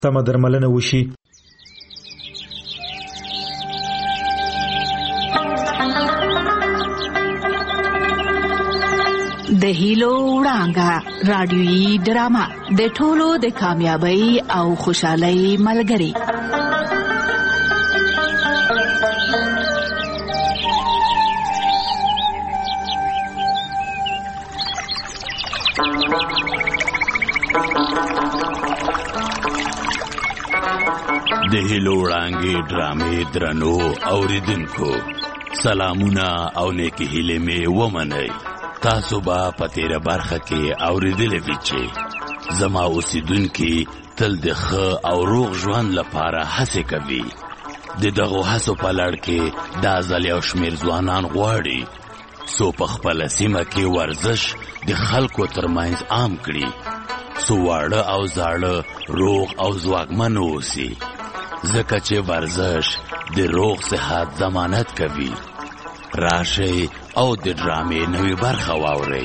سمه درملنه وشي. د هیلو وړانګه رادیویي ډرامه د ټولو د کامیابی او خوشحالۍ ملګری. د هیلو وړانګې ډرامې درنو اوریدونکو سلامونه او نیکی هیلې مې ومنئ. تاسو به په تیره برخه کې اوریدلې وي چې زما اوسیدونکي تل د ښه او روغ ژوند لپاره هڅې کوي. د دغو هڅو په لړ کې دا ځل یو شمېر ځوانان غواړي څو په خپله سیمه کې ورزش د خلکو ترمنځ عام کړي، څو واړه او زاړه روغ او ځواکمن اوسي، ځکه چې ورزش د روغ صحت ضمانت کوي. راشئ او د ډرامې نوې برخه واورئ.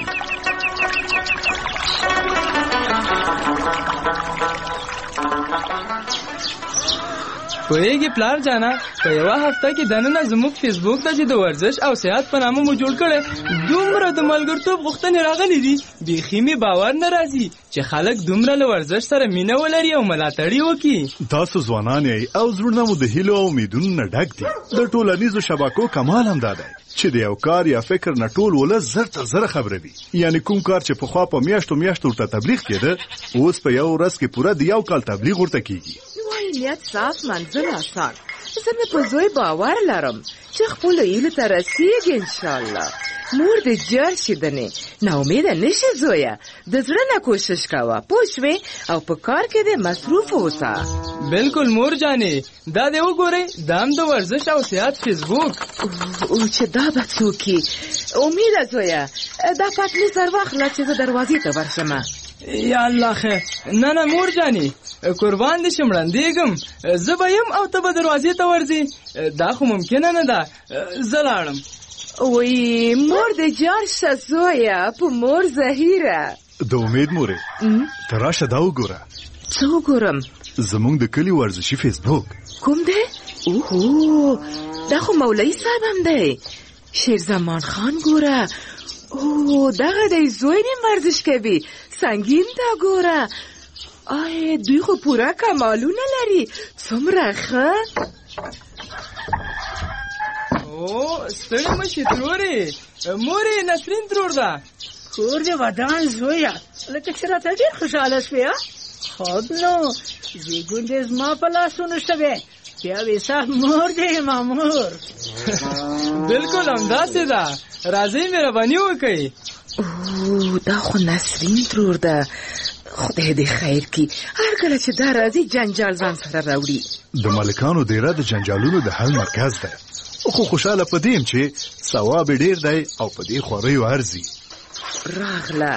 پوهیږي پلار جانا په یوه هفته کې دننه زموږ فیسبوک ته چې د ورزش او صحت په نامه مو جوړ کړی دومره د ملګرتوب غوښتنې راغلي دي بیخي مې باور نه راځي چې خلک دومره له ورزش سره مینه ولري او ملاتړ وکړي. تاسو ځوانان یې او زړونه مو د هیلو او امیدونو نه ډک دي. د ټولنیزو شبکو کمال هم دا دی چې د یو کار یا فکر نه ټول ولس زر تر زره خبره وي. یعنی کوم کار چې پخوا په میاشتو ورته تبلیغ کېده اوس په یو ورځ کې پوره د یو کال تبلیغ ورته کېږي. نیت صاف منزل آسان. زه مې په زوی باور لرم چې خپلو هیلو ته رسیږي انشاءالله. مور دې جار شي دنې ناامیده نشي زویه، د زړه نه کوشش کوه پوه شوې او په کار کې دې مصروف اوسه. بالکل مور جانې دا دې وګورئ دا هم د ورزش او صحت فیسبوک او چې دا به څوک وي. امیده زویه دا پتلي سر واخله چې زه دروازې ته ورشمه. یا الله خیر. نه مور جانې قربان دې شم ړندېږم زه به یم او ته به دروازې ته ورځې دا خو ممکنه نه ده زه لاړم. وی مور دې جار شه زویه په مور زهیره. د امید مورې ته راشه دا وګوره. څه وګورم؟ زمونږ د کلي ورزشي فیسبوک. کوم دی؟ اوه دا خو مولوي صاحب هم دی. شیر زمان خان ګوره. اوه دغه دی زوی نیم ورزش کوي سنگین تا ګوره. آی دوی خو پوره کمالونه لري څومره ښه. او ستړي مشي ترورې مورې نسرین ترور ده. کور دې ودان زویه لکه چې راته ډېر خوشحاله شوې. خب نو زیږون دې زما په لاسونو شوې بیا وې صاحب مور دې مامور. بالکل همداسې ده راځئ مهرباني وکړئ. اوه دا خو نسرین ترور ده خدای دې خیر کی. هر کله چې دا راځي جنجال ځان سره راوړي. د مالکانو دیره د جنجالونو د حل مرکز ده خو خوشاله پدیم چې ثواب ډیر دی او په دې خوریو ارزي. راغله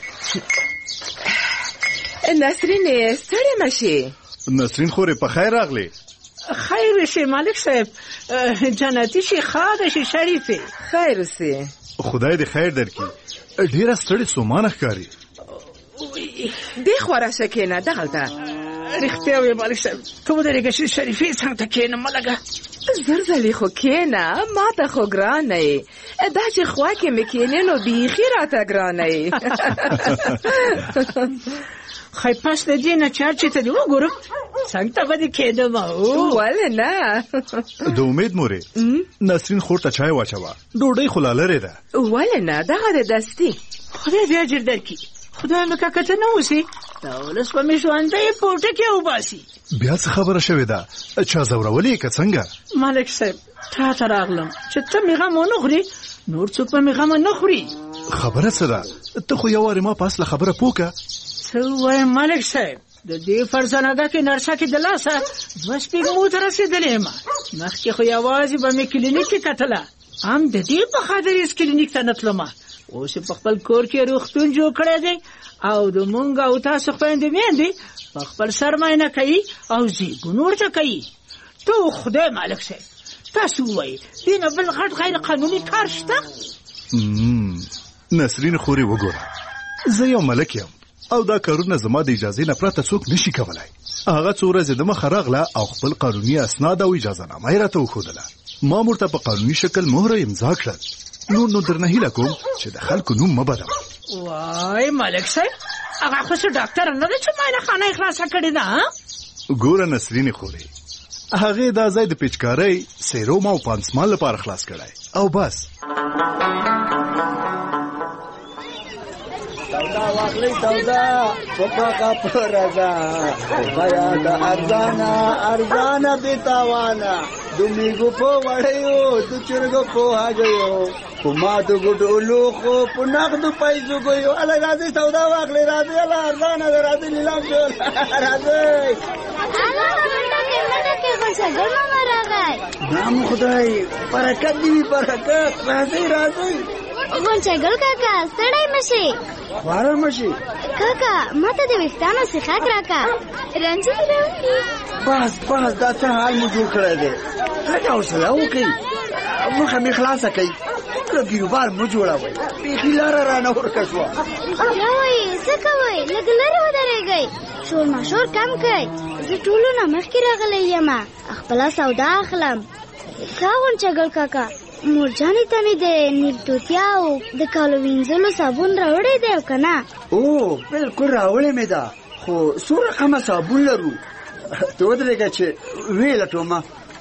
نسرین ستړې مشي. نسرین خورې په خیر راغلی. خیر شي مالک صاحب جنتی شي خاده شي شریفه. خیر سي خدای دې خیر درکړي. ډیره ستړې سومانه ښکاري. دې خورا شکینه دغلته رښتیا وې مالک صاحب ته ودرېږه چې شریفې څنګ ته کښېنه مه لږه. زرزلې خو کښېنه ما ته خو ګرانه یې دا چې خوا کې مې کښېنې نو بیخي راته ګرانه یې. خی پس د دې نه چارچې ته دې وګورم څنګ ته به دې کښېنم. ولې نه. د امید مورې نسرین خور ته چای واچوه ډوډۍ خو لا لرې ده. ولې نه دغه د دستي. خدای دې اجر درکړي. خدای مې که کته نه اوسي دا ولس به مې ژوندی پوټه کې وباسي. بیا څه خبره شوې ده چا ځورولې که څنګه؟ ملک صاحب تا ته راغلم چې ته مې غم ونه خوري نور څوک به مې غم نه خوري. خبره څه ده ته خو یو وارې ما په اصله خبره پوه که. څه وایم ملک صاحب د دې فرزانګه کې نرسه کې د لاسه 2 سپېږمو ته رسېدلې یم. مخکې خو یوازې به مې کلینیک کې کتله هم د دې په خاطر هېڅ کلینیک ته نه تلمه. اوس په خپل کور کې روغتون جوړ کړی دی او د مونږ او تاسو خویندې میندې په خپل سر معاینه کوي او زیږون ورته کوي. ته خدای مالک صاحب تاسو ووایئ دې نه بل غټ غیر قانوني کار شته؟ نسرین خورې وګوره زه یو ملک یم او دا کارونه زما د اجازې نه پرته څوک نشي کولای. هغه څو ورځې د مخه راغله او خپل قانوني اسناد او اجازه نامه یې راته وښودله. ما ورته په قانوني شکل مهره امضا کړل. نو درنه هیله کوم چې د خلکو نوم مه بدوه. وای ملک صاحب، هغه خو ډاکټر نه دی چې معاینه خانه خلاصه کړې ده. ګوره نسرین خورې، هغې دا ځای د پیچکارۍ، سیروم او پانسمان لپاره خلاص کړی او بس. سودا واخلې سودا پپا کا پرزا بیا د ارزانا بیتاوانا دومیګو په وړیو د چرګو په هاګیو کومه د ګډو لوخو په نقدو پیسو ګیو الله راځي سودا واخلې راځي الله ارزانا راځي لیلام جوړ راځي نام خدای برکت دی برکت راځي غونچګل کاکا ستړی مشي واره مشي کاکا ماته د وختانو سیخاک راکا رنجي راوړي. بس دا څه حال مو جوړ کړی دی. لږه حوصله وکړئ، مخه مې خلاصه کړئ، ګیروبار مو جوړوئ. بیخي لاره رانه ورکه شوه. بیا وایي څه کوئ؟ لږ لرې ودرېږئ، شور ماشور کم کړئ. زه ټولو نه مخکې راغلی یم، خپله سودا اخلم. ښه غونچګل کاکا، مورجانې ته مې د نیل توتیا او د کالو وینځلو صابون راوړی دی او که نه؟ او بلکل راوړی مې ده، خو څو رقمه صابون لرو. ته ودرېږه چې ویې لټومه.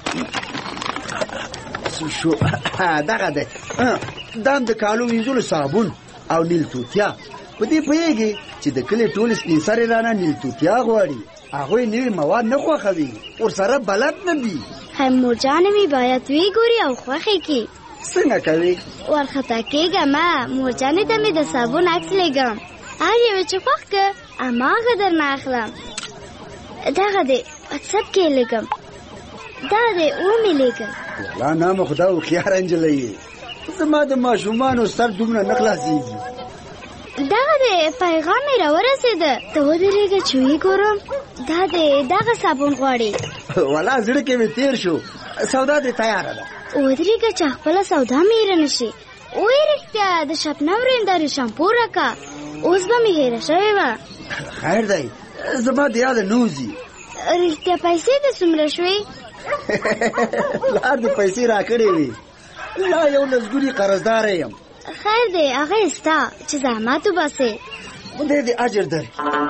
شو دغه دی، دا هم د کالو وینځلو صابون او نیل توتیا. په دې پوهېږي چې د کلي ټولې سپین سرې رانه نیل توتیا غواړي. هغوی نوي مواد نه خوښوي، ورسره بلد نه دي. مورجانې مې باید ویګوري او خوښې کړي. څنګه کوي؟ ورخطا کېږم، مورجانې ته مې د صابون عکس لېږم، هر یوې چې خوښ کړه هماغه درنه اخلم. دغه دی واتساپ کې یې لېږم، دا دی ومې لېږم. والله نام خدا هوښیاره نجلۍ یې، زما د ماشومانو سر دومره نه خلاصېږي. دغه دی پیغام مې راورسېده، ته ودرېږه چې وګورم. دا دی دغه صابون غواړي. والله زړه کې مې تېر شو، سودا دې تیاره ده. ودرېږه چې خپله سودا مې هېره نه شي. وایي رښتیا د شبنم رندارې شامپو راکه، اوس به مې هېره شوې وه. خیر دی، زما د یاده نه وځي. رښتیا پیسې دې څومره شوې؟ پلار دې پیسې راکړې وې، لا یو لسګوني قرضداره یم. خیر دی هغه یې ستا چې زحمت وباسې، خدای دې اجر درکړي.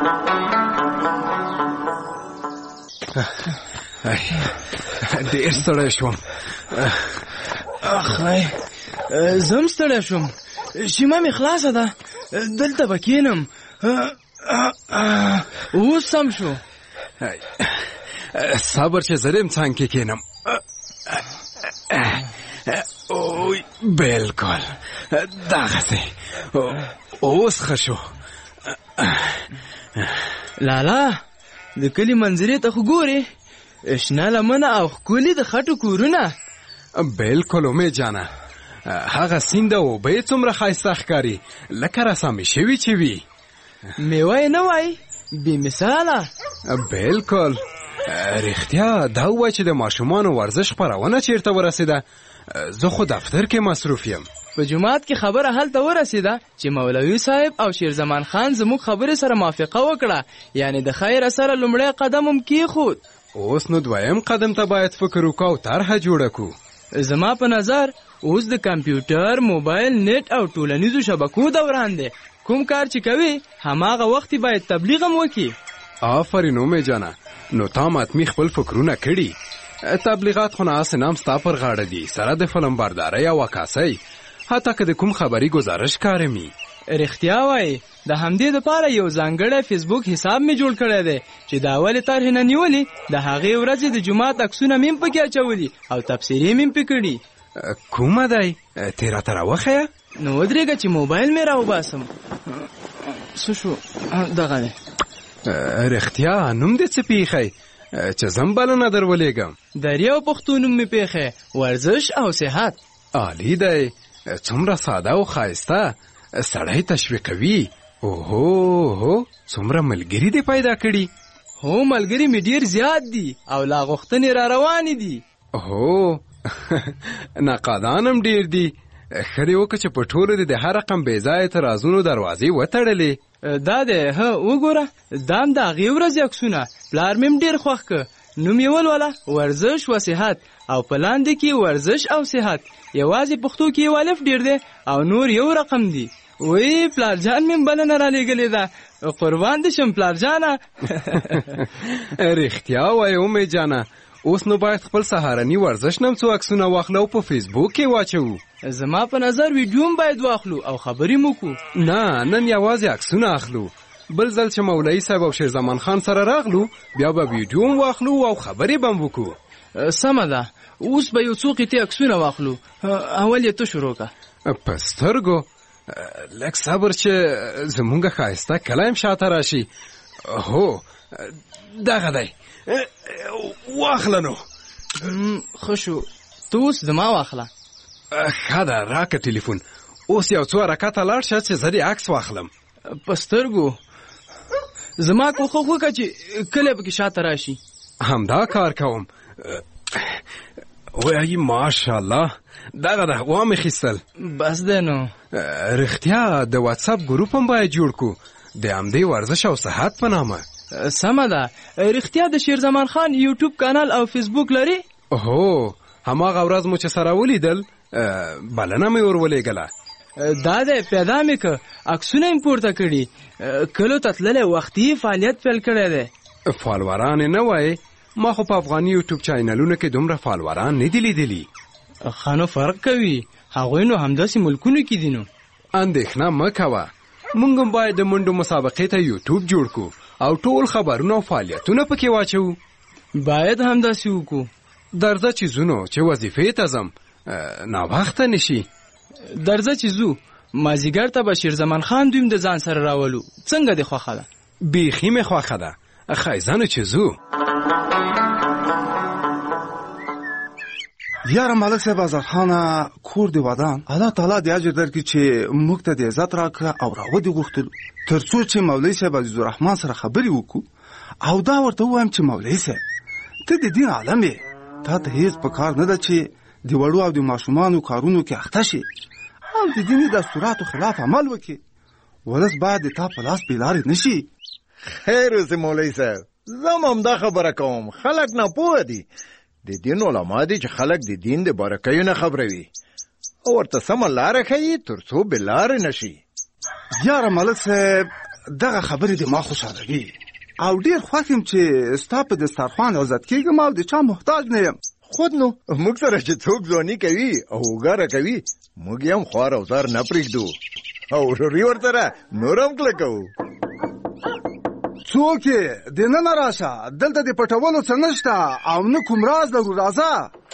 ډېر ستړی شوم. اخی زم ستړی شوم، شیمه مې خلاصه ده، دلته به کښېنم. اوس سم شو. صبر چې زه دې څنګ کې کښېنم. بلکل دغسې اوس ښه شو. لالا د کلي منظرې ته خو ګورې، شنه لمنه او ښکلي د خټو کورونه. بلکل امید جانه، هغه سیند او اوبه یې څومره ښایسته ښکاري، لکه رسامې شوي چې وي. میوه یې نه وای، بې مثاله. بلکل رښتیا دا ووایي چې د ماشومانو ورزش خپرونه چیرته ورسېده؟ زه خو دفتر کې مصروف یم. په جماعت کې خبره هلته ورسېده چې مولوي صاحب او شیرزمان خان زموږ خبرې سره موافقه وکړه، یعنی د خیر سره لومړی قدم هم کېښود. اوس نو دویم قدم ته باید فکر وکړو او طرحه جوړه کړو. زما په نظر اوس د کمپیوټر، موبایل، نت او ټولنیزو شبکو دوران دی. کوم کار چې کوي هماغه وخت باید تبلیغ هم وکړي. آفرین اومې جانه، نو تا ماتمي خپل فکرونه کړي. تبلیغات خو نه نام ستا پر غاړه دي، سره د فلم بردارۍ او عکاسۍ، حتی که د کوم خبري گزارش کارمي. رښتیا وایي، د همدې دپاره یو ځانګړی فیسبوک حساب مې جوړ کړی دی چې د اولې طرحې نه نیولې د هغې ورځې د جومات عکسونه مې هم پکې اچولي او تبصرې مې هم پې کړي. کومه دی؟ تې راته راوښیه. نو ودرېږه چې موبایل مې راوباسم. څه شو؟ دغه دی. رښتیا نوم دې څه پیښی چې زم بلنه در ولېږم؟ دریو پښتو نوم مې پیښی، ورزش او صحت. عالی دی، څومره ساده او ښایسته، سړی تشویقوي. اوهو څومره ملګري دې پیدا کړي. هو ملګري مې ډېر زیات دي او لا غوښتنې را روانې دي. هو نقادان هم ډېر دي، خري وکړه چې په ټولو د هر رقم بې ځایه اعتراضونو دروازې وتړلې. دا دی وګوره دام د هغې ورځې عکسونه پلار مې ډېر خوښ که. نوم یې ولوله ورزش و صحت او په لاندې کې ورزش او صحت. یوازې پښتو کې یو الف ډېر دی او نور یو رقم دی. وی پلارجان مې بلنه رالېږلې ده. قربان دې شم پلارجانه. رښتیا وایې امې جانه. اوس نو باید خپل سهارني ورزش نم څو عکسونه واخلو په فیسبوک کې واچوو. زما په نظر ویډیو هم باید واخلو او خبرې مو کو. نه نن یوازې عکسونه اخلو. بل ځل چې مولوي صاحب او شیر زمان خان سره راغلو بیا به ویډیو هم واخلو او خبرې به هم وکړو. سمه ده. اوس به یو څو قطعې عکسونه واخلو. اول یې ته شروع که. په سترګو لږ صبر چې زمونږ ښایسته کلایم شاته راشي. هو دغه دی. واخله نو. ښه شو. ته اوس زما واخله. ښه ده راکه ټلیفون. اوس یو څو حرکته لاړ شه چې زه دې عکس واخلم. په سترګو زما کوښښ وکړه چې کله پکې شاته راشي. همدا کار کوم. وایي ماشاءالله دغه ده وامې خیستل. بس دی نو. رښتیا د واتساپ ګروپ هم باید جوړ کړو د همدې ورزش او صحت په نامه. سمه ده. رښتیا د شیر زمان خان یوټیوب کانال او فیسبوک لري؟ هو هماغه ورځ مو چې سره ولیدل بلنه مې ور ولېږله. دا دی پیدا مې که عکسونه یې پورته کړي. کلو ته تللی وختي فعالیت پیل کړی دی. فالوران یې نه وایې؟ ما خو په افغاني یوټیوب چینلونو کې دومره فالوران نه دي لیدلي. ښه نو فرق کوي. هغوی نو همداسې ملکونو کې دي. نو اندېښنه مه کوه. موږ هم باید د منډو مسابقې ته یوټیوب جوړ کړو او ټول خبرونه او فعالیتونه پکې واچوو. باید همداسې وکړو. درځه چې ځونو چې وظیفې ته ځم ناوخته نشي. درځه چې ځو. مازدیګر ته به شیر زمان خان دویم د ځان سره راولو. څنګه دې خوښه ده؟ بیخي مې خوښه ده. ښایزانو چې ځو. یاره ملک صاحب آزادخانه کور دی ودان الله تعالی دې اجر درکړي چې موږ ته د عزت راکړه او راودې غوښتلو تر څو چې مولوي صاحب عزیز الرحمن سره خبرې وکړو او دا ورته ووایم چې مولوي صاحب ته د دین عالم یې تا ته هیڅ په کار نه ده چې د وړو او د ماشومانو کارونو کې اخته شي او د دیني دستوراتو خلاف عمل وکړي. ولس باید د تا په لاس بې لارې نه شي. خیر اوسې مولوي صاحب. زه هم همدا خبره کوم. خلک ناپوهه دي. د دین علما دي چې خلک د دین د بارکیو نه خبروي او ورته سمه لاره ښیي تر څو بې لارې نه شي. یاره ملک صاحب دغه خبرې د ما خوشحالوي او ډېر خوښ یم چې ستا په دسترخوان عزت کېږم او د چا محتاج نه یم. خود نو موږ سره چې څوک ځواني کوي او وګاره کوي موږ یې هم خوار او زار نه پرېږدو او وروري ورسره نور هم کلکوو. څوک یې دننه راشه. دلته د پټولو څه نشته او نه کوم راز لرو. راځه.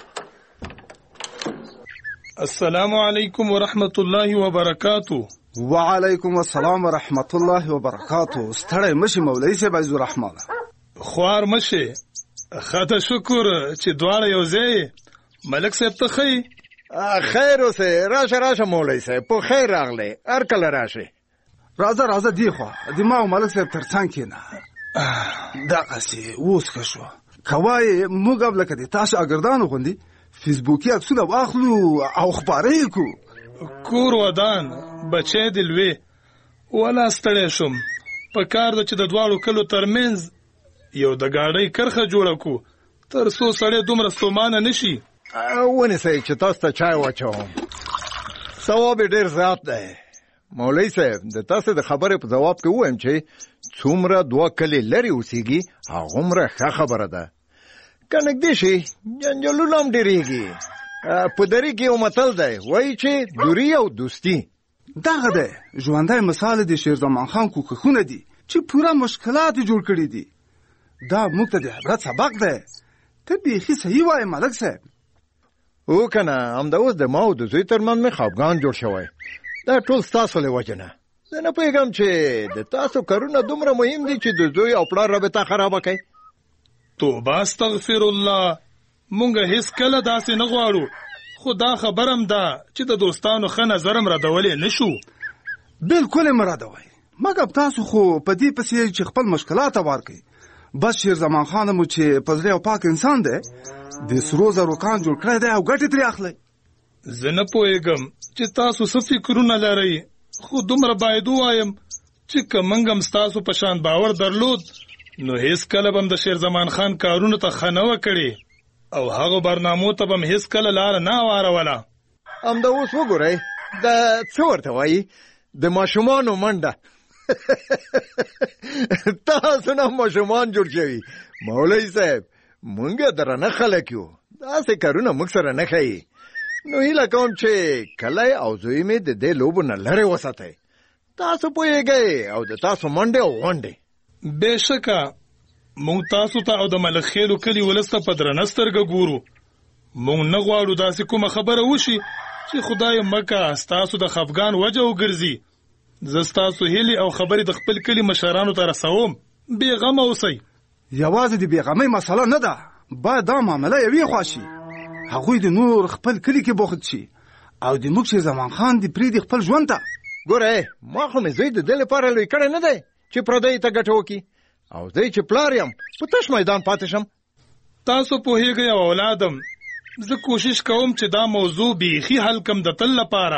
السلام علیکم ورحمت الله وبرکاتو. وعلیکم السلام ورحمت الله وبرکاتو. ستړی مشي مولوي صاحب عزیز الرحمن. خوار مشي. خاطر شکر چې دواړه یو ځای. ملک صاحب ته ښه خیر اوسې. راشه راشه مولوي صاحب په خیر راغلی. هر کله راشئ. راځه راځه دی خوا د ما او ملک صاحب تر څنګ کېنه. دغسې اوس ښه شوه. که وایې موږ هم لکه د تا شاګردانو غوندې فیسبوکي عکسونه واخلو او خپاره یې کړو. کور ودان بچی د لوی ولا ستړی شوم. په کار ده چې د دواړو کلو ترمنځ یو د ګاډۍ کرښه جوړه کړو تر څو سړی دومره ستومانه نشي. ونیسئ چې تاسو ته چای واچوم. ثواب یې ډېر زیات دی. مولوي صاحب د تاسو د خبرې په جواب کې ووایم چې څومره دوه کلي لرې اوسېږي هغومره ښه خبره ده. که نږدې شي جنجالونه هم ډېرېږي. په دري کې یو متل دی وایي چې دوري او دوستي. دغه دی ژوندی مثال د شیر زمان خان کوښښونه دي چې پوره مشکلات یې جوړ کړي دي. دا موږ ته د عبرت سبق دی. ته بیخي صحیح وایې ملک صاحب. او که نه همدا اوس د ما او د زوی ترمنځ مې خفګان جوړ شوی. دا ټول ستاسو له وجې نه. زه نه پوهېږم چې د تاسو کارونه دومره مهم دي چې د زوی او پلار رابطه خرابه کوي. توبه استغفر الله. مونږ هیڅ کله داسې نه غواړو خو دا خبرم ده چې د دوستانو ښه نظر هم ردولی نه شو. بلکل یې مه ردوئ. مګر تاسو خو په دې پسې چې خپل مشکلات هوار کړئ. بس شیر زمان خان مو چې په زړه او پاک انسان دی د سرو زرو کان جوړ کړی دی او ګټې ترې اخلئ. زه نه پوهېږم چې تاسو څه فکرونه لرئ، خو دومره باید ووایم چې که موږ هم ستاسو په شان باور درلود نو هیڅ کله به هم د شیر زمان خان کارونو ته ښه نه وه کړې او هغو برنامو ته به هم هیڅ کله لاره نه واروله. همدا اوس وګورئ د څه ورته وایي د ماشومانو منډه. تاسو نه ماشومان جوړ شوي مولوي صاحب، موږ درنه خلک یو، داسې کارونه موږ سره نه ښایي. نو هیله کوم چې کلی او زوی مې د دې لوبو نه لرې وساتئ. تاسو پوهېږئ او د تاسو منډې او غونډې. بېشکه موږ تاسو ته او د ملک خیلو کلي ولس ته په درنه سترګه ګورو. موږ نه غواړو داسې کومه خبره وشي چې خدای مکه ستاسو د خفګان وجه وګرځي. زه ستاسو هیلې او خبرې د خپل کلي مشرانو ته رسوم. بېغمه اوسئ. یوازې د بېغمۍ مسله نه ده، باید دا معامله یوې خوا شي. هغوی د نور خپل کلي کې بوخت شي او د موږ شیر زمان خان د پرېږدي خپل ژوند ته. ګوره ما خو مې زوی د دې لپاره لوی کړی نه دی چې پردیو ته ګټه وکړي، او زه چې پلار یم په تش میدان پاتې شم. تاسو پوهېږئ او اولادم، زه کوشش کوم چې دا موضوع بیخي حل کم د تل لپاره.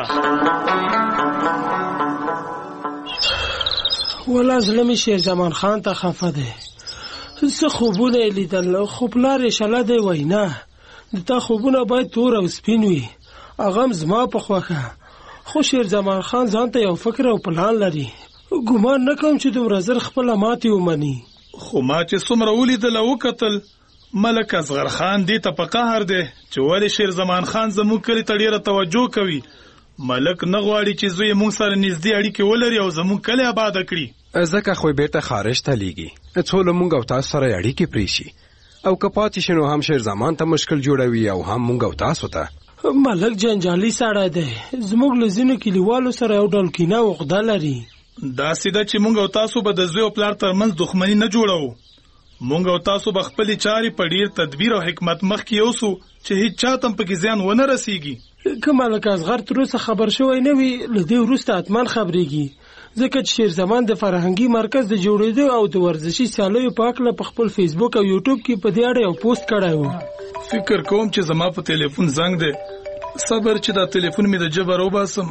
ولا زړه مې شیر زمان خان ته خفه دی. څه خوبونه یې لیدل خو پلار یې شله دی وایي نه، د تا خوبونه باید تور او سپین وي. هغه هم زما په خوښه، خو شیر زمان خان ځان ته یو فکر او پلان لري. ګمان نه کوم چې دومره زر خپله ماتې ومني. خو ما چې څومره ولیدل او وکتل، ملک اصغر خان دې ته په قهر دی چې ولې شیر زمان خان زموږ کلي ته ډېره توجه کوي. ملک نه غواړي چې زوی موږ سره نږدې اړیکې ولري او زموږ کلی آباده کړي. ځکه خو یې بیرته خارج ته لیږي څو له موږ او تاسو سره اړیکې پرېښي، او که پاتې شي نو هم شیر زمان ته مشکل جوړوي او هم موږ او تاسو ته. ملک جنجالي سړی دی، زموږ له ځینو کلیوالو سره یو ډول کینه او عقده لري. داسې ده چې موږ او تاسو به د زوی او پلار ترمنځ دښمني نه جوړوو. موږ او تاسو به خپلې چارې په ډېر تدبیر او حکمت مخکې یوسو چې هیڅ چا ته هم پکې زیان ونه رسېږي. که ملک اصغر تر اوسه خبر شوی نه وي، له دې وروسته حتما خبرېږي، ځکه چې شیر زمان د فرهنګي مرکز د جوړېدو او د ورزشي سیالیو په هکله په خپل فیسبوک او یوټیوب کې په دې اړه یو پوسټ کړی و. فکر کوم چې زما په تلیفون زنګ دی. صبر چې دا تلیفون مې د جبه راوباسم.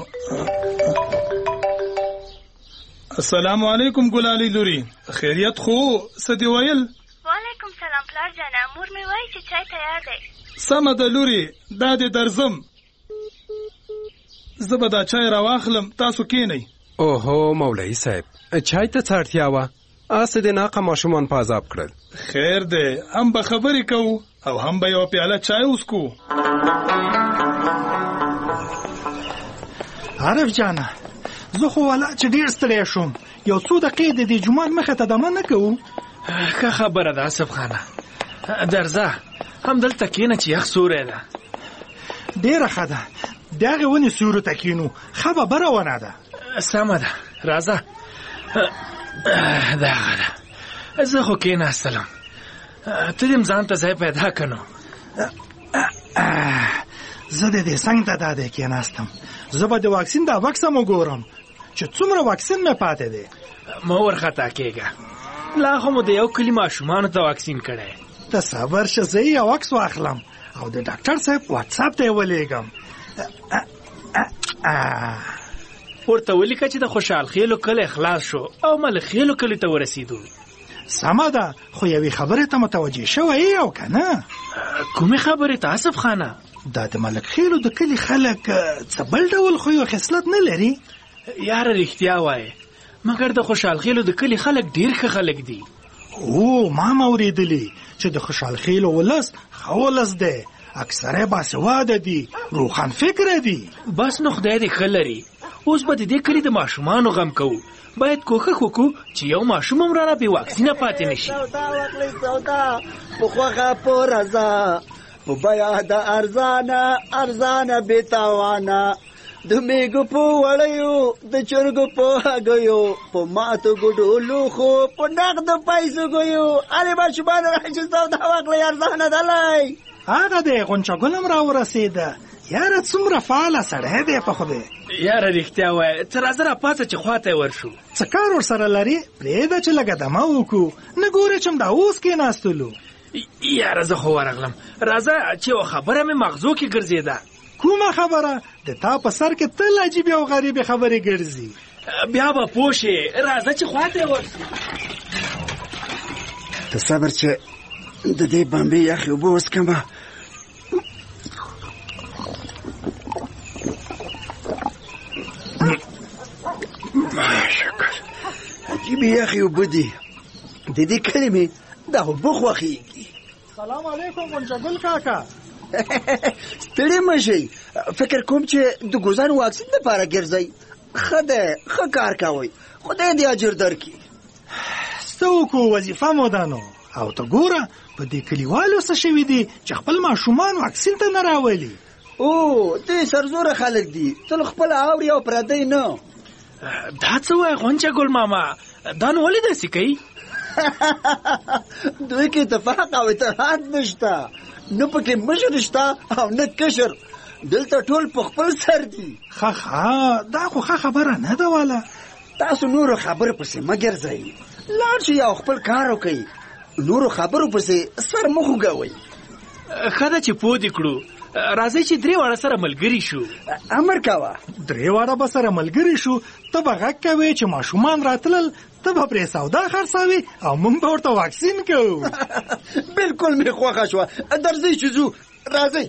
السلام علیکم ګلالۍ لوري، خیریت خو څه دې ویل؟ وعلیکم سلام پلار جانه، مور مې وایي چې چای تیار دی. سمه ده لوري، دا دې درځم. زه به دا چای راواخلم، تاسو کینئ. اوهو مولوي صاحب، چای ته څه اړتیا وه؟ اسې د ناقه ماشومان په عذاب کړل. خیر دی، هم به خبرې کوو او هم به یوه پیاله چای وڅکو. عارف جانه، زه خو والا چې ډېر ستړی شوم، یو څو دقیقې د دې جومات مخې ته دمه نه کوو؟ ښه خبره ده آصف خانه، درځه همدلته کښېنه چې یخ سوری ده. ډېره ښه ده، د هغې ونې سیوري ته کښېنو، ښه خبره ونه ده. سمه ده، راځه. دغه ده، زه خو کښېناستلم، ته دې ځان ته ځای پیدا که نو. زه د دې څنګ ته دا دی کښېناستم، زه به د واکسین دا بکس هم وګورم چې څومره واکسین مې پاتې دی. مه ورخطا کېږه، لا خو مو د یو کلي ماشومانو ته واکسین کړی. ته صبر شه، زه یې یو عکس واخلم او د ډاکټر صاحب واتساپ ته یې ولېږم. ورته ولیکه چې د خوشحال خیلو کلی خلاص شو او ملک خیلو کلي ته ورسېدو. سمه ده، خو یوې خبرې ته متوجه شوی او که نه؟ کومې خبرې ته آصف خانه؟ دا د ملک خیلو د کلي خلک څه بل ډول خوی او خصلت نه لري؟ یاره رښتیا وایې، مګر د خوشحال خیلو د کلي خلک ډېر ښه خلک دي. او ما اورېدلي چې د خوشحال خیلو ولس ښه ولس دی، اکثره باسواده دي، روښان فکره دي. بس نو خدای دې ښه لري. اوس به د دې کلي د ماشومانو غم کوو، باید کوښښ وکړو چې یو ماشوم هم رانه بې واکسینه پاتې نه شي. سودا وکړئ سودا، په خوښه په رضا، په بیه د ارزانه بې تاوانه، د میږو په وړیو، د چرګو په هګیو، په ماتو ګوډو لوښو، په نغدو پیسو ګیو. هلې ماشومانو راشئ سودا وکړئ، ارزانه دلی. هغه دی غونچه ګل هم راورسېده. یاره څومره فعاله سړی دی په خدای. یاره رښتیا وایه، ته راځه راپاڅه چې خواته یې ورشو. څه کار ورسره لرې؟ پرېږده چې لږه دمه وکړو، نه ګورې چې همدا اوس کېناستلو. یاره زه خو ورغلم، راځه چې یوه خبره مې مغزو کې ګرځېده. کومه خبره د تا په سر کې تل عجیبې او غریبې خبرې ګرځي؟ بیا به پوه شې، راځه چې خواته ورسو. ته صبر چې د دې بمبې یخې اوبه وڅښمه. شکر، عجیبې یخې اوبه دي. د دې کلي مې دا اوبه خوښېږي. سلام علیکم غنجګل کاکا. ستړي مه شئ، فکر کوم چې د ګوزن واکسین لپاره ګرځئ. ښه دی، ښه کار کوئ، خدای دې اجر درکړي. څه وکړو، وظیفه مو ده نو. او ته ګوره په دې کلیوالو څه شوي دي چې خپل ماشومان واکسین ته نه راولي. او دوی سرزوره خلک دي، تل خپله اوري او پردی نه. دا څه وایي غونچه ګل ماما، دا نو ولې داسې کوي؟ دوی کې اتفاق او اتحاد نشته، نه پکې مشر شته او نه کشر. دلته ټول په خپل سر دي. ښه دا خو ښه خبره نه ده والا. تاسو نورو خبرو پسې مه ګرځئ، لاړ شئ او خپل کار وکئ. نورو خبرو پسې سر مه خوږوئ. ښه ده چې پوه دې کړو. راځئ چې درې واړه سره ملګري شو. امر کوه. درې واړه به سره ملګري شو، ته به غږ کوې چې ماشومان راتلل، ته به پرې سودا خرڅوې او موږ به ورته واکسین کوو. بالکل مې خوښه شوه. درځئ چې ځو. راځئ.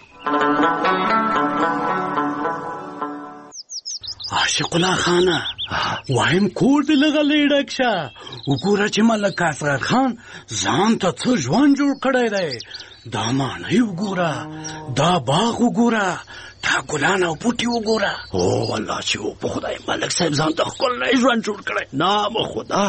عاشق الله خانه، وایم کور دې لږه لیډک شه. وګوره چې ملک اصغر خان ځان ته څه ژوند جوړ کړی دی. دا ماڼۍ وګوره، دا باغ وګوره، دا ګلان او بوټي وګوره. او الله چې په خدای ملک صاحب ځان ته ښکلی ژوند جوړ کړی. نام خدا.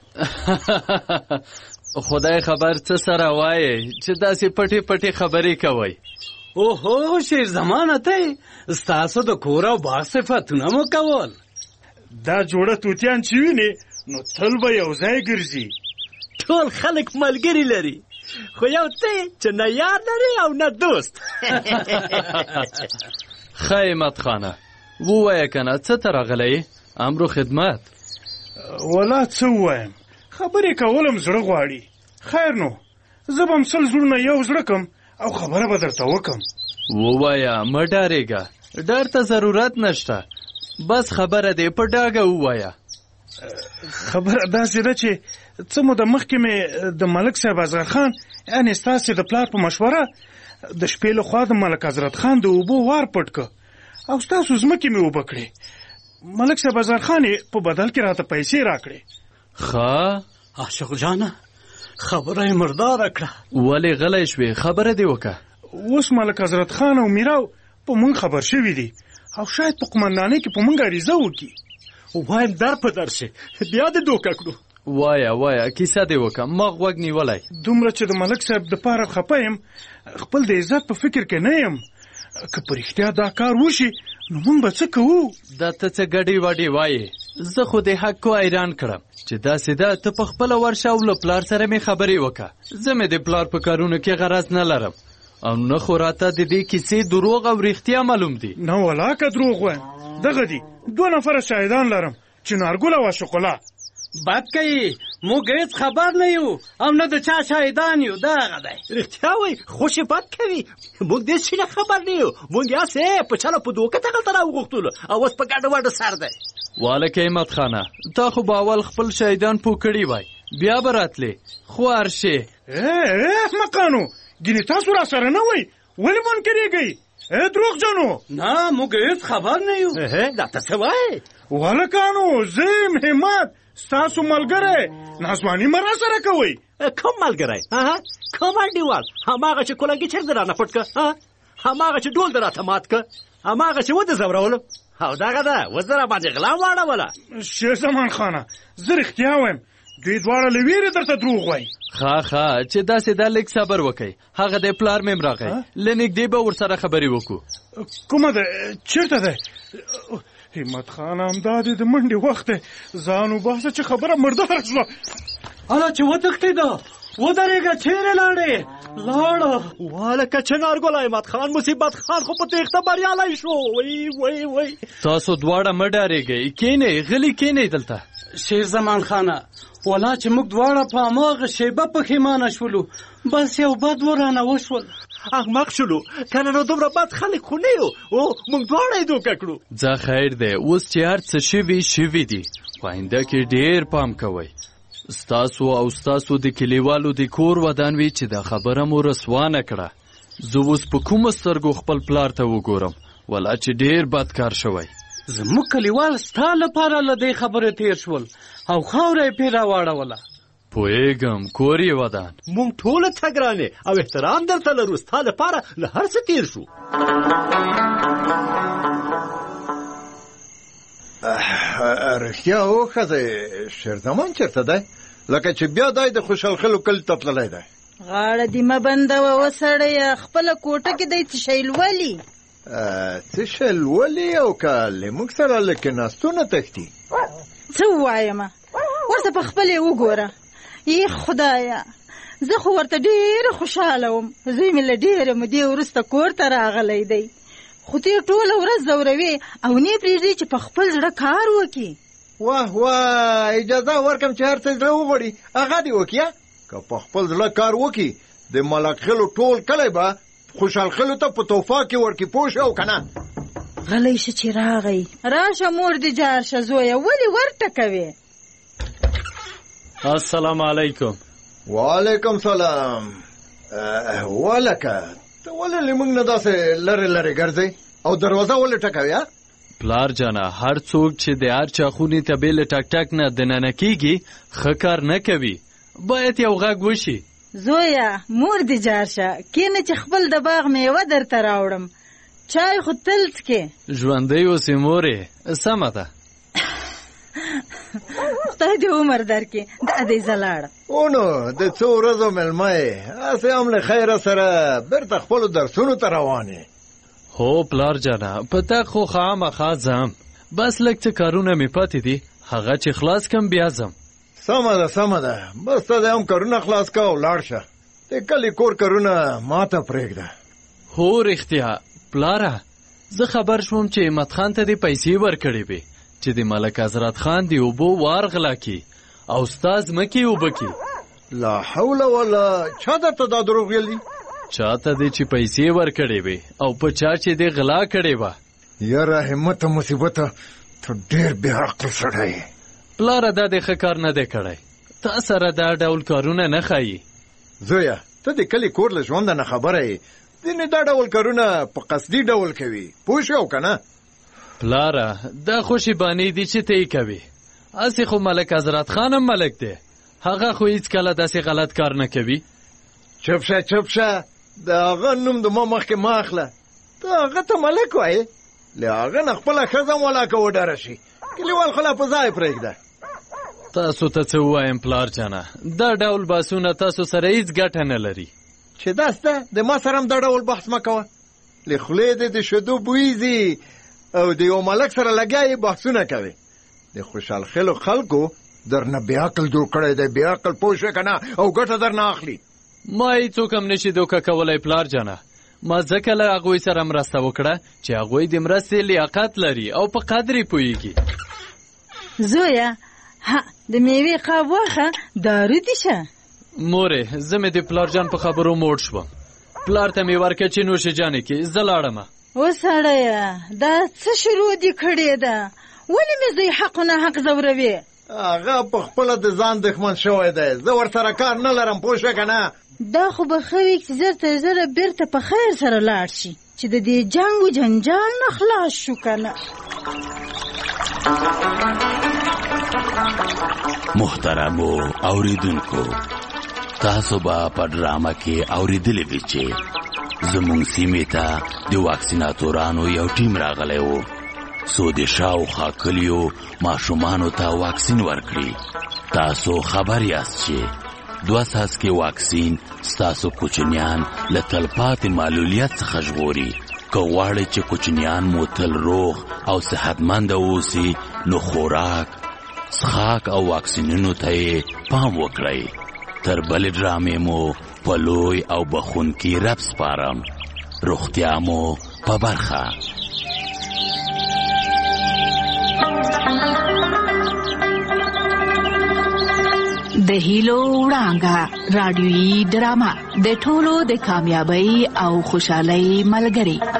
خدای خبر څه سره وایې چې داسې پټې پټې خبرې کوئ؟ اوهو شیر زمانه ته ستاسو د کور او باغ صفتونه مو کول. دا جوړه توتیان چې ویني نو تل به یو ځای ګرځي. ټول خلک ملګري لري، خو یو ته چې نه یار لري او نه دوست. ښه همت خانه، ووایه کنه څه ته راغلی؟ امرو خدمت. ولا څه ووایم، خبرې کولم زړه غواړي. خیر نو زه به م 100 زړونه یو زړه کم او خبره به درته وکم. ووایه، مه ډارېږه، ډر ته ضرورت نشته، بس خبره دې په ډاګه ووایه. خبره داسې ده چې څه موده مخکې مې د ملک صاحب اصغر خان، یعنې ستاسې د پلار په مشوره، د شپې له خوا د ملک حضرت خان د اوبو وار پټ که او ستاسو ځمکې مې اوبه کړې. ملک صاحب اصغر خان یې په بدل کې راته پیسې راکړې. ښه عاشق جانه، خبره یې مرداره کړه. ولې غلی شوې؟ خبره دې وکړه. اوس ملک حضرت خان او میراو په مونږ خبر شوي دي او شاید په قمندانۍ کې په مونږ عریضه وکړي. وایم در په در شي، بیا دې دوکه کړو. وایه کیسه دې وکړه، ما غوږ نیولی. دومره چې د ملک صاحب د پاره خفه یم، خپل د عزت په فکر کې نه یم. که په رښتیا دا کار وشي نو مونږ به څه کوو؟ دا ته څه ګډې وډې وایې؟ زه خو دې حق کو حیران کړم چې داسې ده. ته په خپله ورشه او له پلار سره مې خبرې وکړه. زه مې د پلار په کارونو کې غرض نه لرم او نه خو راته د دې کیسې دروغ او رښتیا معلوم دي. نه ولا که دروغ وایم، دغه دي 2 نفره شاهدان لرم چې نارګل او عاشق الله. بد کوي، موږ هیڅ خبر نه یو او نه د چا شاهدان یو. دغه دی رښتیا وایي، خوشې بد کوي. موږ دې شي نه خبر نه یو. موږ یاسې په چله په دوکه دغلته راوغوښتلو او اوس په ګډه وډه سر دی. والک همت خانه، تا خو به اول خپل شاهدان پوه کړي وای، بیا به راتلې. خو هرشې احمقانو، ګینې تاسو را سره نه وئ، ولې منکرېږئ؟ دروغ جنو. نه موږ هیڅ خبر نه یو. دا ته څه وایې؟ والکانو، زه یم همت، ستاسو ملګری. نازواني مه را سره کوئ. کوم ملګری؟ کوم انډیوال؟ هماغه چې کولنګي چرګ دې رانه پټ که، هماغه چې ډول دې راته مات که، هماغه چې ودې زورولو، او دغه ده اوس دې راباندې غلا واړوله. شیر زمان خانه، زه رښتیا وایم، دوی دواړه له ویرې درته دروغ وایي. ښه چې داسې دا لږ صبر وکئ. هغه د پلار مې راغی، له نږدې به ورسره خبرې وکړو. کومه ده؟ چېرته دی؟ همت خان، همدا دې د منډې وخت دی، ځان وباسه چې خبره مرداره شوه. هله چې وتښتېده، ودرېږه، چیرې لاړې؟ لاړه والکه چې نارګل همت خان مصیبت خان خو په تېښته بریالی شو. وی تاسو دواړه مه ډارېږئ، کښېنئ، غلي کښېنئ دلته. شیر زمان خانه، ولا چې موږ دواړه په هماغه شیبه پښیمانه شولو، بس یو بد ورانه وشول. احمق شولو کنه نو دومره بد خلک خو نه یو او موږ دواړه یې دوکه کړو. ځه خیر دی اوس چې هر څه شوي دي په آینده کې ډېر پام کوئ. ستاسو او ستاسو د کلیوالو د کور ودان وي چې دا خبره مو رسوا نه کړه. زه اوس په کومو سترګو خپل پلار ته وګورم ولا چې ډېر بد کار شوی. زموږ کلیوال ستا لپاره له دې خبرې تیر شول او خاوره یې پرې راواړوله. پوهېږم کور یې ودان. موږ ټوله ته ګرانې او احترام درته لرو. ستا لپاره له هر څه تیر شو. رښتیا وښځې شیرزمان چېرته دی؟ لکه چې بیا دی د خوشحالخیلو کلي ته تللی دی. غاړه دې مه بندوه وسړیه خپله کوټه کې دی څه شی لولي. څه شی لولي او که له موږ سره له کېناستونه تښتي. څه ووایمه ورته په خپل یې وګوره. ای خدایه زه خو ورته ډېره خوشحاله وم. زوی مې له ډېرې مودې وروسته کور ته راغلی دی خو ته یې ټوله ورځ ځوروې او نه یې پرېږدې چې په خپل زړه کار وکړي. واه واه اجازه ورکړم چې هر څه زړه وغواړي هغه دې وکړي. که په خپل زړه کار وکړي د ملک خیلو ټول کلی به خوشحال خیلو ته په تحفه کې ورکړي. پوه شو او که نه؟ غلی شه چې راغی. راشه مور دې جار شه زویه ولې ورټکوې؟ السلام علیکم. وعلیکم سلام. ولکه ته ولې له موږ نه داسې لرې لرې ګرځئ او دروازه ولې ټکوې؟ پلار جانه هر څوک چې د هر چا خونې ته بې له ټک ټک نه دننه کېږي ښه کار نه کوي. باید یو غږ وشي. زویه مور دې جار شه کینه چې خپل د باغ میوه درته راوړم. چای خو تل څکې. ژوندی اوسې مورې. سمه ده. خدای دې عمر درکړي. دا دې زه لاړم. نو د څو ورځو مېلمه یې هسې هم له خیره سره بېرته خپلو درسونو ته روان یې. هو پلار جانه په تګ خو خامخا ځم بس لږ څه کارونه مې پاتې دي هغه چې خلاص کم بیا ځم. سمه ده سمه ده بس ته دې هم کارونه خلاص که او لاړ شه. د کلي کور کارونه ماته پرېږده. هو رښتیا پلاره زه خبر شوم چې احمد خان ته دې پیسې ورکړې وې چې د ملک حضرت خان د اوبو وار غلا کړي او ستا ځمکې اوبه کړي. لا حول ولا چا درته دا دروغ ویلي؟ چاته دې چې پیسې ورکړې وې او په چا چې دې غلا کړې وه. یاره همته مصیبته ته ډېر بې عقل سړی یې. پلاره دا دې ښه کار نه دی کړی. تا سره دا ډول کارونه نه ښایي. زویه ته د کلي کور له ژونده نه خبره یې. ځینې دا ډول کارونه په قصدي ډول کوي. پوه شوې او که نه؟ پلاره دا خو شیبانې دي چې ته یې کوي. هسې خو ملک حضرت خان هم ملک دی. هغه خو هېڅکله داسې غلط کار نه کوي. چپ شه چپ شه د هغه نوم د ما مخکې مه اخله. ته هغه ته ملک وایې له هغه نه خپله ښځه هم ولاکه وډاره شي. کلیوال خو لا په ځای پرېږده. تاسو ته څه ووایم پلار جانه دا ډول بحثونه تاسو سره هېڅ ګټه نه لري. چې داسته د ما سره هم دا ډول بحث مه کوه. له خولې دې د شیدو بوی ځي او د یو ملک سره لګیا یې بحثونه کوي. د خوشحال خیلو خلکو درنه بې عقل جوړ کړی دی. بې عقل پوه شوې که نه او ګټه درنه اخلي. ما هېڅوک هم نشي دوکه کولی پلار جانه. ما ځکه له هغوی سره مرسته وکړه چې هغوی د مرستې لیاقت لري او په قدر یې پوهېږي. زویه د میوې قاب واخه دارو دي شه. مورې زه مې د پلار جان په خبرو موړ شوم. پلار ته مې ورکړه چې نوش جانې کې زه لاړمه. وسړیه دا څه شروع دې کړې ده؟ ولې مې زوی حق نه حق ځوروې؟ هغه په خپله د ځان دښمن شوی دی. زه ورسره کار نه لرم. پوه شوې که نه؟ دا خو به ښه وي چې زر تر زره بېرته په خیر سره لاړ شي چې د دې جنګ و جنجال نه خلاص شو که نه. محترمو اوریدونکو تاسو به په ډرامه کې اوریدلی وي چې زموږ سیمې ته د واکسیناتورانو یو ټیم راغلی و څو د شاوخوا کلیو ماشومانو ته واکسین ورکړي. تاسو خبر یاست چې 2 څاڅکي واکسین ستاسو کوچنیان له تلپاتې معلولیت څخه ژغوري. که غواړئ چې کوچنیان مو تل روغ او صحتمنده اوسي نو خوراک څښاک او واکسینونو ته یې پام وکړئ. تر بلې ډرامې مو په لوی او بخونکي رب سپارم. روغتیا مو په برخه. د هیلو وړانګه رادیويي ډرامه د ټولو د کامیابی او خوشحالۍ ملګری